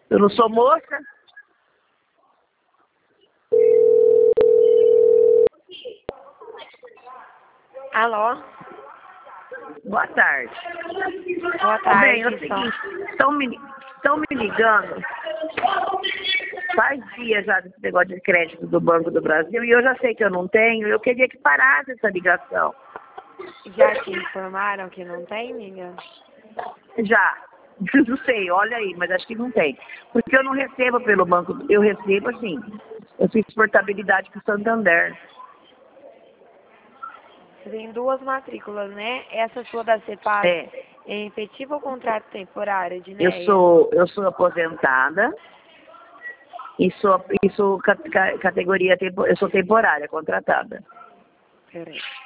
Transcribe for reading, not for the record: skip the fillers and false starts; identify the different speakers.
Speaker 1: Eu não sou moça.
Speaker 2: Alô?
Speaker 1: Boa tarde.
Speaker 2: Boa tarde.
Speaker 1: Bem, é o seguinte, estão me ligando faz dias já desse negócio de crédito do Banco do Brasil e eu já sei que eu não tenho, eu queria que parasse essa ligação.
Speaker 2: Já te informaram que não tem, amiga?
Speaker 1: Já. Não sei, olha aí, mas acho que não tem. Porque eu não recebo pelo banco, eu recebo assim, eu fiz portabilidade para o Santander.
Speaker 2: Você tem 2 matrículas, né? Essa sua da CEPAS
Speaker 1: É,
Speaker 2: é efetivo ou contrato temporário de
Speaker 1: eu
Speaker 2: NEA?
Speaker 1: sou aposentada e sou categoria, eu sou temporária, contratada.
Speaker 2: Peraí.